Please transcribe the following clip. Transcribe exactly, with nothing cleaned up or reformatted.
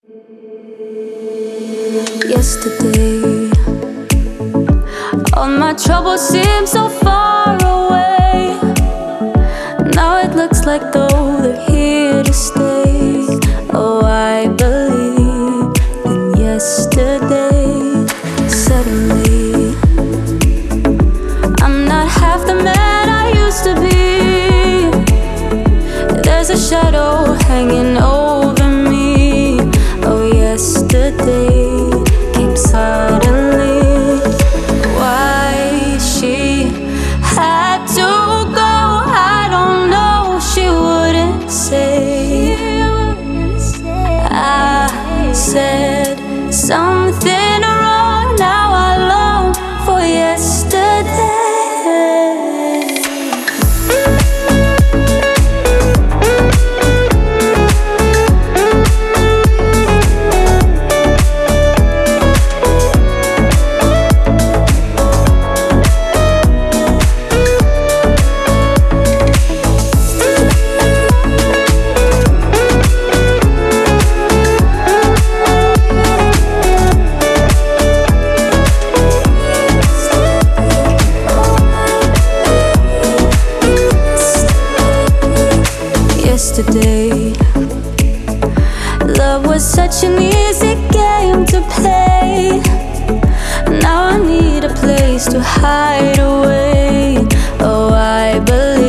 Yesterday, all my troubles seem so far away. Now it looks like though they're here to stay. Oh, I believe in yesterday. Suddenly, I'm not half the man I used to be. There's a shadow hanging over me. Oh, yesterday came suddenly. Why she had to go, I don't know. She wouldn't say. I said something wrong. Now I long for yesterday. Yesterday, love was such an easy game to play. Now I need a place to hide away. Oh, I believe